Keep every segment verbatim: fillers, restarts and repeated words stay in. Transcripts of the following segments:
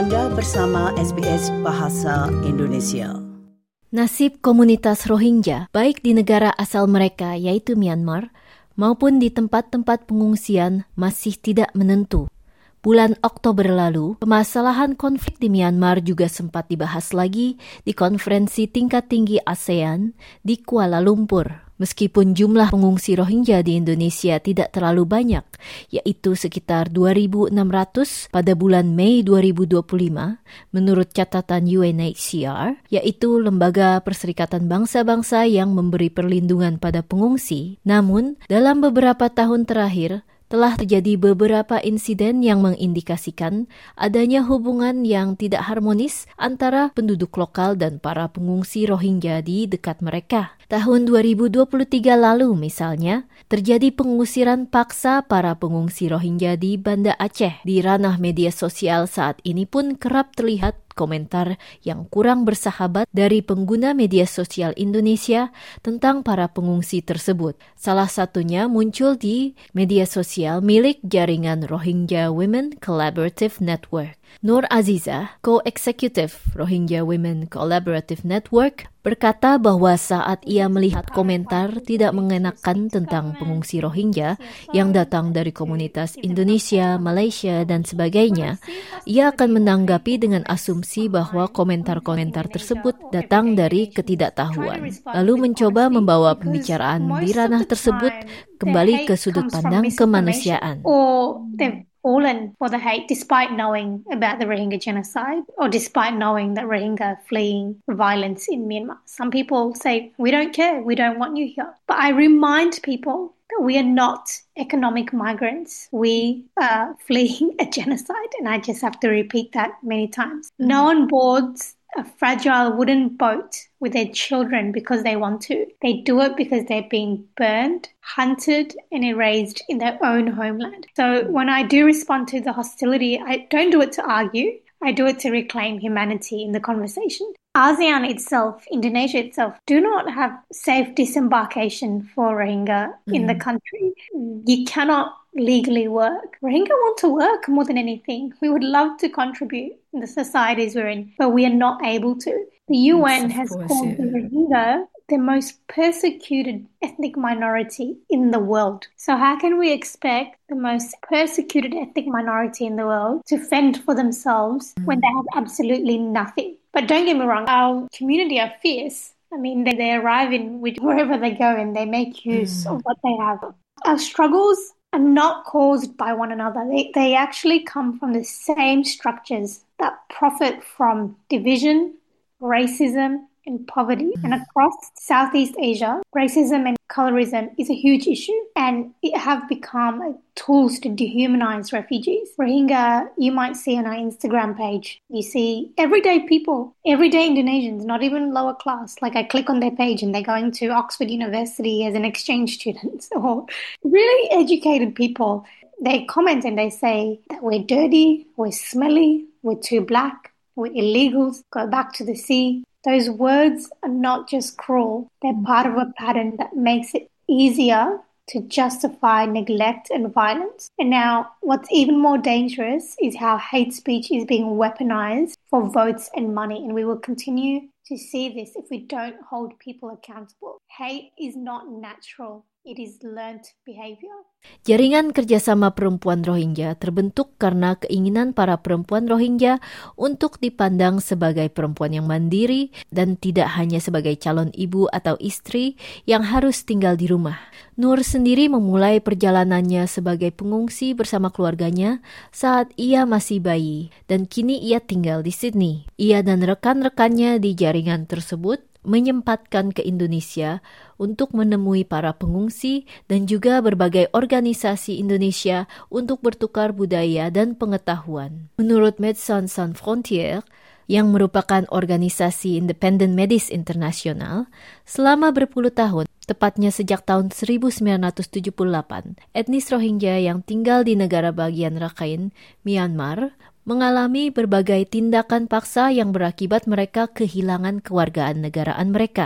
Anda bersama S B S Bahasa Indonesia. Nasib komunitas Rohingya, baik di negara asal mereka yaitu Myanmar, maupun di tempat-tempat pengungsian masih tidak menentu. Bulan Oktober lalu, permasalahan konflik di Myanmar juga sempat dibahas lagi di konferensi tingkat tinggi ASEAN di Kuala Lumpur. Meskipun jumlah pengungsi Rohingya di Indonesia tidak terlalu banyak, yaitu sekitar dua ribu enam ratus pada bulan Mei dua ribu dua puluh lima, menurut catatan U N H C R, yaitu Lembaga Perserikatan Bangsa-Bangsa yang memberi perlindungan pada pengungsi. Namun, dalam beberapa tahun terakhir, telah terjadi beberapa insiden yang mengindikasikan adanya hubungan yang tidak harmonis antara penduduk lokal dan para pengungsi Rohingya di dekat mereka. Tahun dua ribu dua puluh tiga lalu misalnya, terjadi pengusiran paksa para pengungsi Rohingya di Banda Aceh. Di ranah media sosial saat ini pun kerap terlihat komentar yang kurang bersahabat dari pengguna media sosial Indonesia tentang para pengungsi tersebut. Salah satunya muncul di media sosial milik jaringan Rohingya Women Collaborative Network. Nur Aziza, Co-Executive Rohingya Women Collaborative Network, berkata bahwa saat ia melihat komentar tidak mengenakan tentang pengungsi Rohingya yang datang dari komunitas Indonesia, Malaysia, dan sebagainya, ia akan menanggapi dengan asumsi bahwa komentar-komentar tersebut datang dari ketidaktahuan, lalu mencoba membawa pembicaraan di ranah tersebut kembali ke sudut pandang kemanusiaan. Fallen for the hate despite knowing about the Rohingya genocide or despite knowing that Rohingya fleeing violence in Myanmar. Some people say, we don't care, we don't want you here. But I remind people that we are not economic migrants. We are fleeing a genocide, and I just have to repeat that many times. No one boards a fragile wooden boat with their children because they want to. They do it because they're being burned, hunted, and erased in their own homeland. So when I do respond to the hostility, I don't do it to argue. I do it to reclaim humanity in the conversation. ASEAN itself, Indonesia itself, do not have safe disembarkation for Rohingya mm. in the country. You cannot legally work. Rohingya want to work more than anything. We would love to contribute in the societies we're in, but we are not able to. The U N yes, has course, called yeah. the Rohingya the most persecuted ethnic minority in the world. So how can we expect the most persecuted ethnic minority in the world to fend for themselves mm. when they have absolutely nothing? But don't get me wrong, our community are fierce. I mean, they, they arrive in wherever they go and they make use mm. of what they have. Our struggles are not caused by one another. They, they actually come from the same structures that profit from division, racism, and poverty. And across Southeast Asia, racism and colorism is a huge issue, and it have become tools to dehumanize refugees. Rohingya, you might see on our Instagram page, you see everyday people, everyday Indonesians, not even lower class. Like I click on their page and they're going to Oxford University as an exchange student, or really educated people. They comment and they say that we're dirty, we're smelly, we're too black, we're illegals, go back to the sea. Those words are not just cruel, they're part of a pattern that makes it easier to justify neglect and violence. And now, what's even more dangerous is how hate speech is being weaponized for votes and money. And we will continue to see this if we don't hold people accountable. Hate is not natural. It is learned behavior. Jaringan kerjasama perempuan Rohingya terbentuk karena keinginan para perempuan Rohingya untuk dipandang sebagai perempuan yang mandiri dan tidak hanya sebagai calon ibu atau istri yang harus tinggal di rumah. Nur sendiri memulai perjalanannya sebagai pengungsi bersama keluarganya saat ia masih bayi dan kini ia tinggal di Sydney. Ia dan rekan-rekannya di jaringan tersebut menyempatkan ke Indonesia untuk menemui para pengungsi dan juga berbagai organisasi Indonesia untuk bertukar budaya dan pengetahuan. Menurut Médecins Sans Frontières, yang merupakan organisasi independen medis internasional, selama berpuluh tahun, tepatnya sejak tahun seribu sembilan ratus tujuh puluh delapan, etnis Rohingya yang tinggal di negara bagian Rakhine, Myanmar, mengalami berbagai tindakan paksa yang berakibat mereka kehilangan kewarganegaraan mereka.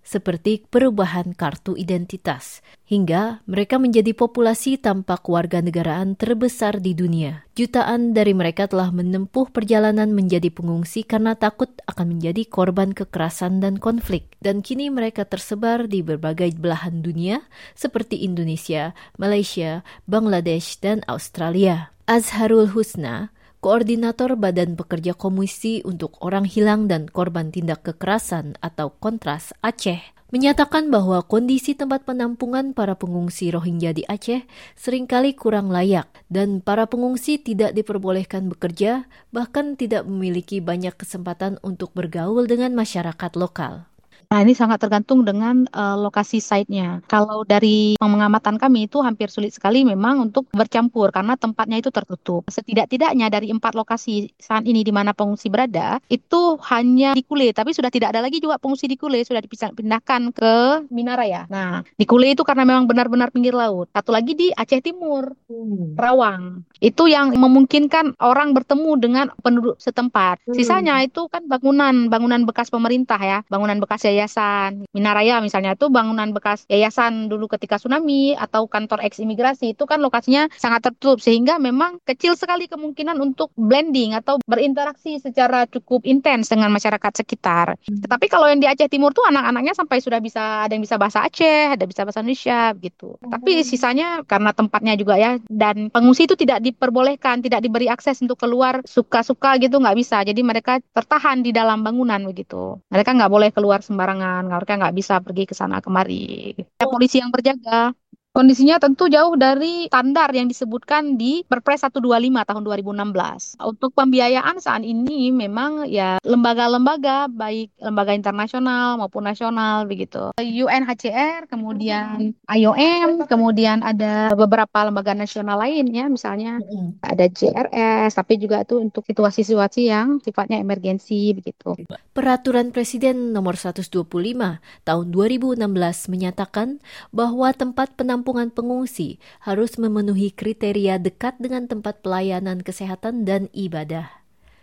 seperti perubahan kartu identitas, hingga mereka menjadi populasi tanpa kewarganegaraan terbesar di dunia. Jutaan dari mereka telah menempuh perjalanan menjadi pengungsi karena takut akan menjadi korban kekerasan dan konflik, dan kini mereka tersebar di berbagai belahan dunia seperti Indonesia, Malaysia, Bangladesh, dan Australia. Azharul Husna, Koordinator Badan Pekerja Komisi untuk Orang Hilang dan Korban Tindak Kekerasan atau Kontras Aceh, menyatakan bahwa kondisi tempat penampungan para pengungsi Rohingya di Aceh seringkali kurang layak dan para pengungsi tidak diperbolehkan bekerja, bahkan tidak memiliki banyak kesempatan untuk bergaul dengan masyarakat lokal. Nah, ini sangat tergantung dengan uh, lokasi site-nya. Kalau dari pengamatan kami itu hampir sulit sekali memang untuk bercampur karena tempatnya itu tertutup. Setidak-tidaknya dari empat lokasi saat ini di mana pengungsi berada, itu hanya di Kule. Tapi sudah tidak ada lagi juga pengungsi di Kule, sudah dipindahkan ke Minaraya. Nah, di Kule itu karena memang benar-benar pinggir laut. Satu lagi di Aceh Timur, hmm. Rawang. Itu yang memungkinkan orang bertemu dengan penduduk setempat. Hmm. Sisanya itu kan bangunan, bangunan bekas pemerintah ya, bangunan bekas yayasan. Yayasan Minaraya misalnya itu bangunan bekas yayasan dulu ketika tsunami atau kantor eks-imigrasi itu kan lokasinya sangat tertutup sehingga memang kecil sekali kemungkinan untuk blending atau berinteraksi secara cukup intens dengan masyarakat sekitar. Hmm. Tetapi kalau yang di Aceh Timur tuh anak-anaknya sampai sudah bisa ada yang bisa bahasa Aceh, ada bisa bahasa Indonesia gitu. Hmm. Tapi sisanya karena tempatnya juga ya dan pengungsi itu tidak diperbolehkan, tidak diberi akses untuk keluar suka-suka gitu nggak bisa. Jadi mereka tertahan di dalam bangunan begitu. Mereka nggak boleh keluar sembarangan. Mereka nggak bisa pergi ke sana kemari. Ada polisi yang berjaga. Kondisinya tentu jauh dari standar yang disebutkan di Perpres seratus dua puluh lima tahun dua ribu enam belas. Untuk pembiayaan saat ini memang ya lembaga-lembaga baik lembaga internasional maupun nasional begitu. U N H C R, kemudian I O M, kemudian ada beberapa lembaga nasional lain ya, misalnya mm-hmm. ada J R S, tapi juga itu untuk situasi-situasi yang sifatnya emergensi begitu. Peraturan Presiden nomor seratus dua puluh lima tahun dua ribu enam belas menyatakan bahwa tempat penampungan Penampungan pengungsi harus memenuhi kriteria dekat dengan tempat pelayanan kesehatan dan ibadah.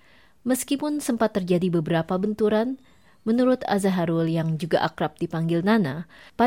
Meskipun sempat terjadi beberapa benturan, menurut Azharul yang juga akrab dipanggil Nana,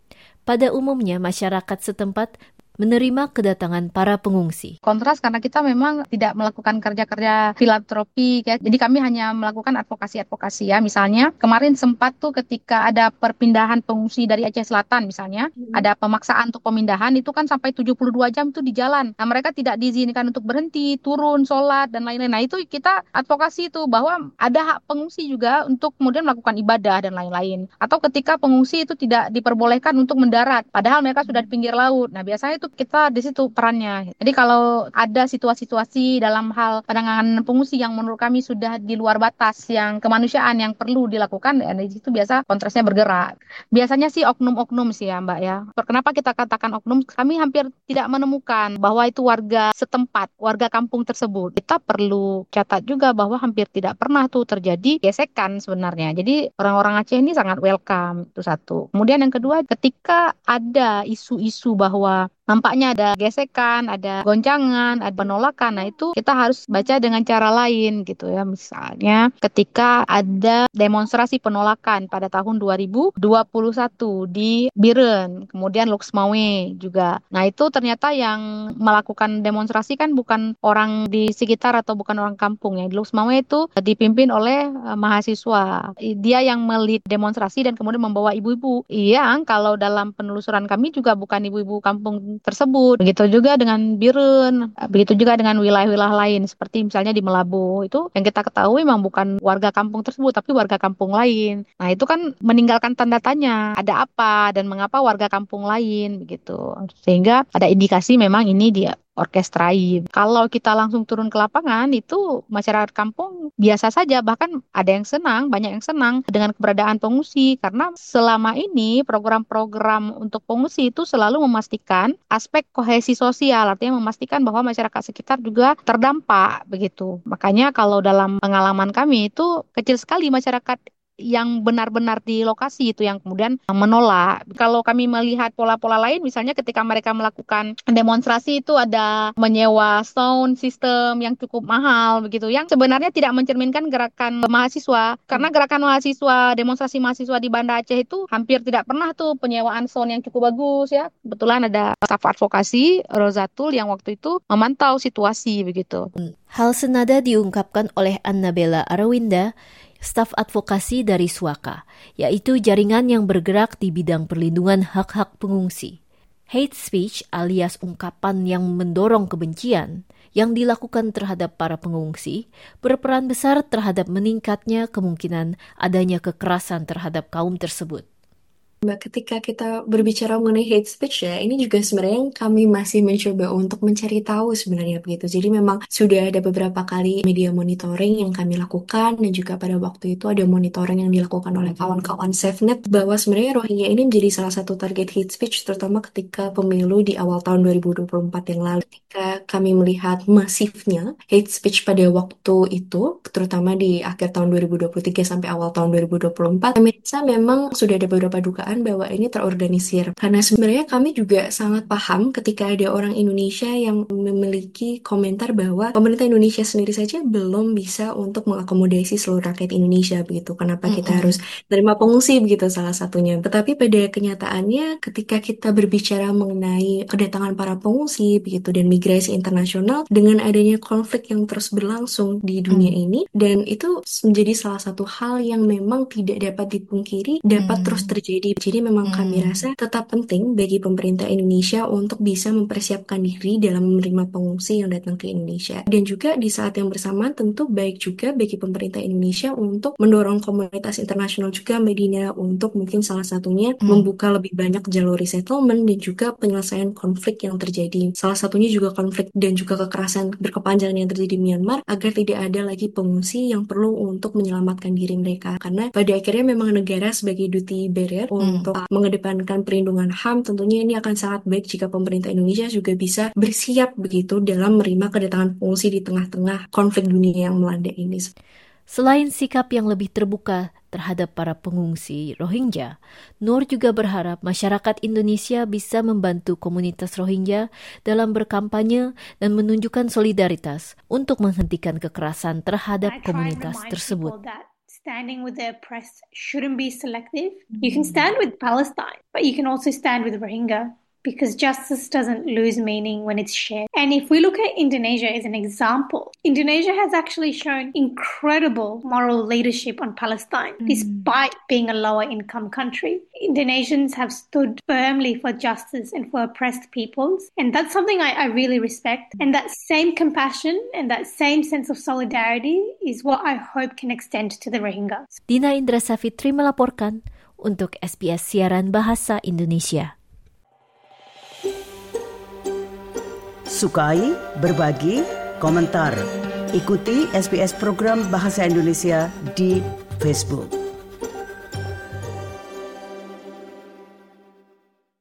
pada umumnya masyarakat setempat menerima kedatangan para pengungsi. Kontras karena kita memang tidak melakukan kerja-kerja filantropi, ya. Jadi kami hanya melakukan advokasi-advokasi ya. Misalnya kemarin sempat tuh ketika ada perpindahan pengungsi dari Aceh Selatan misalnya, hmm. ada pemaksaan untuk pemindahan itu kan sampai tujuh puluh dua jam itu di jalan. Nah mereka tidak diizinkan untuk berhenti, turun, sholat dan lain-lain. Nah itu kita advokasi itu bahwa ada hak pengungsi juga untuk kemudian melakukan ibadah dan lain-lain. Atau ketika pengungsi itu tidak diperbolehkan untuk mendarat, padahal mereka sudah di pinggir laut. Nah biasanya itu kita di situ perannya. Jadi kalau ada situasi-situasi dalam hal penanganan pengungsi yang menurut kami sudah di luar batas yang kemanusiaan yang perlu dilakukan, ya di situ biasa kontrasnya bergerak. Biasanya sih oknum-oknum sih ya Mbak ya. Kenapa kita katakan oknum? Kami hampir tidak menemukan bahwa itu warga setempat, warga kampung tersebut. Kita perlu catat juga bahwa hampir tidak pernah tuh terjadi gesekan sebenarnya. Jadi orang-orang Aceh ini sangat welcome, itu satu. Kemudian yang kedua, ketika ada isu-isu bahwa nampaknya ada gesekan, ada goncangan, ada penolakan. Nah itu kita harus baca dengan cara lain gitu ya. Misalnya ketika ada demonstrasi penolakan pada tahun dua ribu dua puluh satu di Biren, kemudian Luxmawe juga. Nah itu ternyata yang melakukan demonstrasi kan bukan orang di sekitar atau bukan orang kampung ya. Di Luxmawe itu dipimpin oleh uh, mahasiswa. Dia yang melit demonstrasi dan kemudian membawa ibu-ibu. Yang kalau dalam penelusuran kami juga bukan ibu-ibu kampung tersebut. Begitu juga dengan Biren, begitu juga dengan wilayah-wilayah lain seperti misalnya di Melabu. Itu yang kita ketahui memang bukan warga kampung tersebut tapi warga kampung lain. Nah, itu kan meninggalkan tanda tanya, ada apa dan mengapa warga kampung lain begitu. Sehingga ada indikasi memang ini dia orkestrai. Kalau kita langsung turun ke lapangan itu masyarakat kampung biasa saja, bahkan ada yang senang, banyak yang senang dengan keberadaan pengungsi karena selama ini program-program untuk pengungsi itu selalu memastikan aspek kohesi sosial, artinya memastikan bahwa masyarakat sekitar juga terdampak begitu. Makanya kalau dalam pengalaman kami itu kecil sekali masyarakat yang benar-benar di lokasi itu yang kemudian menolak. Kalau kami melihat pola-pola lain, misalnya ketika mereka melakukan demonstrasi itu ada menyewa sound system yang cukup mahal begitu, yang sebenarnya tidak mencerminkan gerakan mahasiswa. Karena gerakan mahasiswa, demonstrasi mahasiswa di Banda Aceh itu hampir tidak pernah tuh penyewaan sound yang cukup bagus ya. Kebetulan ada staf advokasi Rozatul yang waktu itu memantau situasi begitu. Hal senada diungkapkan oleh Annabella Arawinda, staf advokasi dari SWAKA, yaitu jaringan yang bergerak di bidang perlindungan hak-hak pengungsi. Hate speech alias ungkapan yang mendorong kebencian yang dilakukan terhadap para pengungsi berperan besar terhadap meningkatnya kemungkinan adanya kekerasan terhadap kaum tersebut. Mbak, ketika kita berbicara mengenai hate speech ya, ini juga sebenarnya kami masih mencoba untuk mencari tahu sebenarnya begitu. Jadi memang sudah ada beberapa kali media monitoring yang kami lakukan, dan juga pada waktu itu ada monitoring yang dilakukan oleh kawan-kawan SafeNet bahwa sebenarnya Rohingya ini menjadi salah satu target hate speech, terutama ketika pemilu di awal tahun dua ribu dua puluh empat yang lalu. Ketika kami melihat masifnya hate speech pada waktu itu, terutama di akhir tahun dua ribu dua puluh tiga sampai awal tahun dua ribu dua puluh empat, kami rasa memang sudah ada beberapa dugaan bahwa ini terorganisir. Karena sebenarnya kami juga sangat paham ketika ada orang Indonesia yang memiliki komentar bahwa pemerintah Indonesia sendiri saja belum bisa untuk mengakomodasi seluruh rakyat Indonesia begitu. Kenapa mm-hmm. kita harus menerima pengungsi begitu salah satunya. Tetapi pada kenyataannya ketika kita berbicara mengenai kedatangan para pengungsi begitu dan migrasi internasional dengan adanya konflik yang terus berlangsung di dunia mm. ini, dan itu menjadi salah satu hal yang memang tidak dapat dipungkiri dapat mm. terus terjadi. Jadi memang hmm. kami rasa tetap penting bagi pemerintah Indonesia untuk bisa mempersiapkan diri dalam menerima pengungsi yang datang ke Indonesia. Dan juga di saat yang bersamaan tentu baik juga bagi pemerintah Indonesia untuk mendorong komunitas internasional juga Medina untuk mungkin salah satunya hmm. membuka lebih banyak jalur resettlement dan juga penyelesaian konflik yang terjadi. Salah satunya juga konflik dan juga kekerasan berkepanjangan yang terjadi di Myanmar agar tidak ada lagi pengungsi yang perlu untuk menyelamatkan diri mereka. Karena pada akhirnya memang negara sebagai duty barrier hmm. untuk mengedepankan perlindungan H A M, tentunya ini akan sangat baik jika pemerintah Indonesia juga bisa bersiap begitu dalam menerima kedatangan pengungsi di tengah-tengah konflik dunia yang melanda ini. Selain sikap yang lebih terbuka terhadap para pengungsi Rohingya, Nur juga berharap masyarakat Indonesia bisa membantu komunitas Rohingya dalam berkampanye dan menunjukkan solidaritas untuk menghentikan kekerasan terhadap komunitas tersebut. Standing with the oppressed shouldn't be selective. You can stand with Palestine, but you can also stand with Rohingya, because justice doesn't lose meaning when it's shared. And if we look at Indonesia as an example, Indonesia has actually shown incredible moral leadership on Palestine, mm. despite being a lower income country. Indonesians have stood firmly for justice and for oppressed peoples. And that's something I, I really respect. And that same compassion and that same sense of solidarity is what I hope can extend to the Rohingya. Dina Indra Safitri melaporkan untuk S B S Siaran Bahasa Indonesia. Sukai, berbagi, komentar. Ikuti S B S program Bahasa Indonesia di Facebook.